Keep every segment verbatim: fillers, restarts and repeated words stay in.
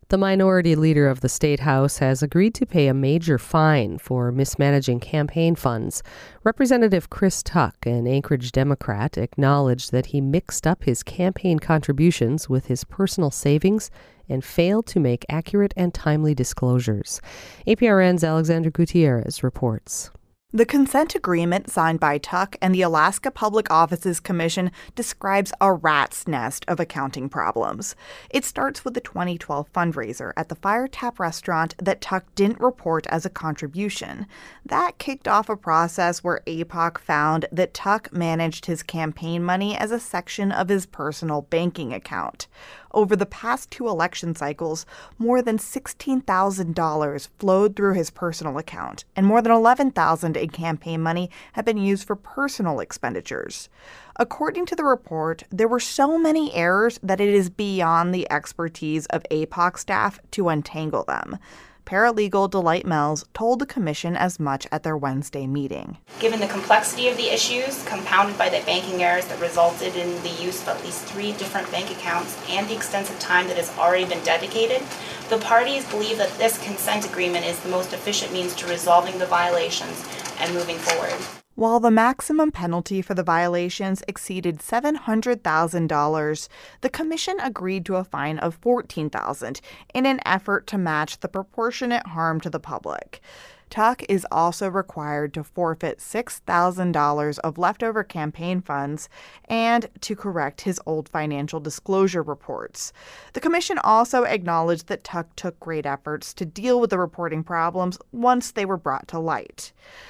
The minority leader of the state house has agreed to pay a major fine for mismanaging campaign funds. Representative Chris Tuck, an Anchorage Democrat, acknowledged that he mixed up his campaign contributions with his personal savings and failed to make accurate and timely disclosures. A P R N's Alexandra Gutierrez reports. The consent agreement signed by Tuck and the Alaska Public Offices Commission describes a rat's nest of accounting problems. It starts with the twenty twelve fundraiser at the Fire Tap restaurant that Tuck didn't report as a contribution. That kicked off a process where A P O C found that Tuck managed his campaign money as a section of his personal banking account. Over the past two election cycles, more than sixteen thousand dollars flowed through his personal account, and more than eleven thousand dollars in campaign money had been used for personal expenditures. According to the report, there were so many errors that it is beyond the expertise of A P O C staff to untangle them. Paralegal Delight Mells told the commission as much at their Wednesday meeting. Given the complexity of the issues, compounded by the banking errors that resulted in the use of at least three different bank accounts and the extensive time that has already been dedicated, the parties believe that this consent agreement is the most efficient means to resolving the violations and moving forward. While the maximum penalty for the violations exceeded seven hundred thousand dollars, the commission agreed to a fine of fourteen thousand dollars in an effort to match the proportionate harm to the public. Tuck is also required to forfeit six thousand dollars of leftover campaign funds and to correct his old financial disclosure reports. The commission also acknowledged that Tuck took great efforts to deal with the reporting problems once they were brought to light.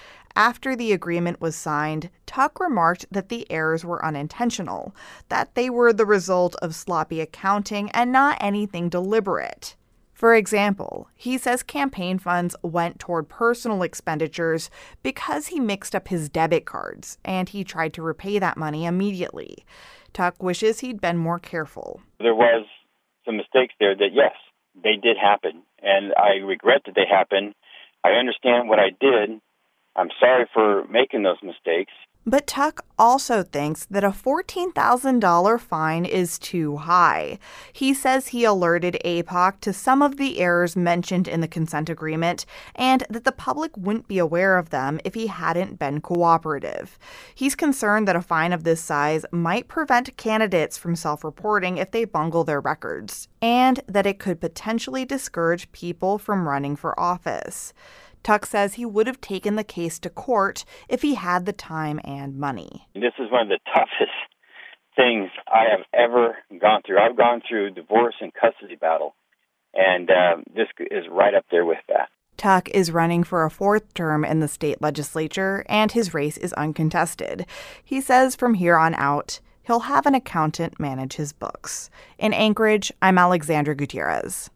After the agreement was signed, Tuck remarked that the errors were unintentional, that they were the result of sloppy accounting and not anything deliberate. For example, he says campaign funds went toward personal expenditures because he mixed up his debit cards, and he tried to repay that money immediately. Tuck wishes he'd been more careful. There was some mistakes there that, yes, they did happen, and I regret that they happened. I understand what I did. I'm sorry for making those mistakes. But Tuck also thinks that a fourteen thousand dollars fine is too high. He says he alerted A P O C to some of the errors mentioned in the consent agreement and that the public wouldn't be aware of them if he hadn't been cooperative. He's concerned that a fine of this size might prevent candidates from self-reporting if they bungle their records, and that it could potentially discourage people from running for office. Tuck says he would have taken the case to court if he had the time and money. This is one of the toughest things I have ever gone through. I've gone through divorce and custody battle, and uh, this is right up there with that. Tuck is running for a fourth term in the state legislature, and his race is uncontested. He says from here on out, he'll have an accountant manage his books. In Anchorage, I'm Alexandra Gutierrez.